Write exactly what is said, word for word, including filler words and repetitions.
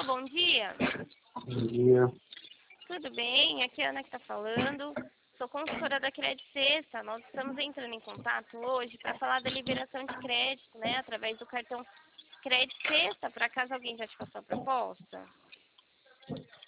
Alô, bom dia. Bom dia. Tudo bem? Aqui é a Ana que está falando. Sou consultora da Crédito Sexta. Nós estamos entrando em contato hoje para falar da liberação de crédito, né? Através do cartão Crédito Sexta, para caso alguém já te passou a proposta.